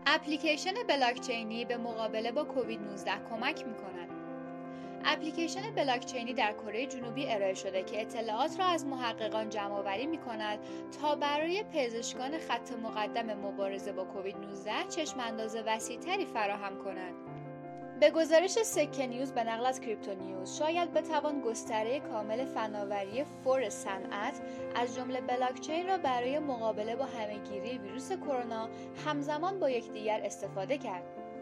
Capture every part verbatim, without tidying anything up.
اپلیکیشن بلاکچینی به مقابله با کووید نوزده کمک می‌کند. اپلیکیشن بلاکچینی در کره جنوبی ارائه شده که اطلاعات را از محققان جمع‌آوری می‌کند تا برای پزشکان خط مقدم مبارزه با کووید نوزده چشم‌انداز وسیع‌تری فراهم کند. به گزارش سکه نیوز به نقل از کریپتو نیوز، شاید بتوان گستره کامل فناوری فور صنعت از جمله بلاکچین را برای مقابله با همه‌گیری ویروس کرونا همزمان با یکدیگر استفاده کرد.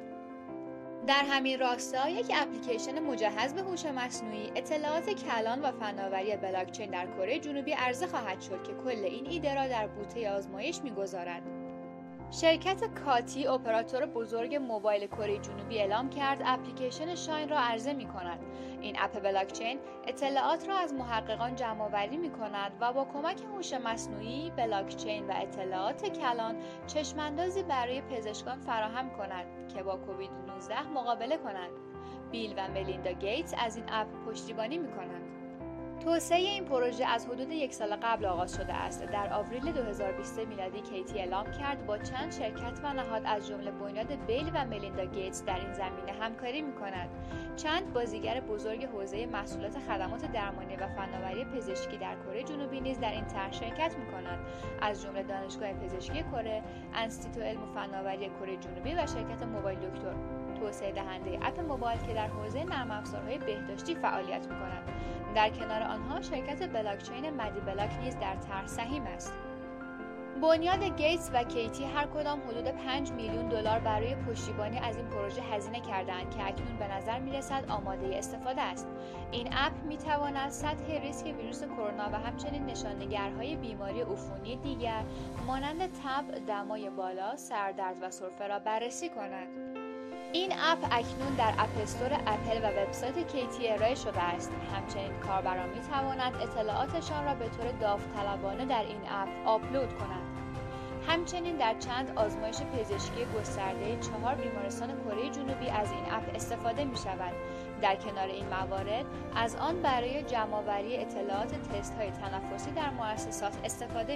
در همین راستا یک اپلیکیشن مجهز به هوش مصنوعی اطلاعات کلان و فناوری بلاکچین در کره جنوبی عرضه خواهد شد که کل این ایده را در بوته آزمایش می‌گذارد. شرکت کاتی، اپراتور بزرگ موبایل کره جنوبی، اعلام کرد اپلیکیشن شاین را عرضه می کند. این اپ بلاکچین اطلاعات را از محققان جمع‌آوری می کند و با کمک هوش مصنوعی، بلاکچین و اطلاعات کلان چشم‌اندازی برای پزشکان فراهم کند که با کووید نوزده مقابله کنند. بیل و ملیندا گیتس از این اپ پشتیبانی می کنند. توسعه این پروژه از حدود یک سال قبل آغاز شده است. در آوریل دو هزار و بیست میلادی کیتی اعلام کرد با چند شرکت و نهاد از جمله بنیاد بیل و ملیندا گیتس در این زمینه همکاری می‌کند. چند بازیگر بزرگ حوزه محصولات خدمات درمانی و فناوری پزشکی در کره جنوبی نیز در این طرح شرکت می‌کنند، از جمله دانشگاه پزشکی کره، انستیتو علم و فناوری کره جنوبی و شرکت موبایل دکتر، توسعه دهنده اپ موبایل که در حوزه نرم افزارهای بهداشتی فعالیت می‌کند. در کنار آنها شرکت بلاکچین مدی بلاک نیز در طرح سهیم است. بنیاد گیتس و کیتی هر کدام حدود پنج میلیون دلار برای پشتیبانی از این پروژه هزینه کردند که اکنون به نظر می‌رسد آماده استفاده است. این اپ می‌تواند سطح ریسک ویروس کرونا و همچنین نشان‌نگرهای بیماری عفونی دیگر مانند تب، دمای بالا، سردرد و سرفه را بررسی کند. این اپ اکنون در اپ استور اپل و وبسایت کیتی ارائه شده است. همچنین کاربران می توانند اطلاعاتشان را به طور داوطلبانه در این اپ آپلود کنند. همچنین در چند آزمایش پزشکی گسترده چهار بیمارستان کره جنوبی از این اپ استفاده می شود. در کنار این موارد از آن برای جمع‌آوری اطلاعات تست های تنفسی در مؤسسات استفاده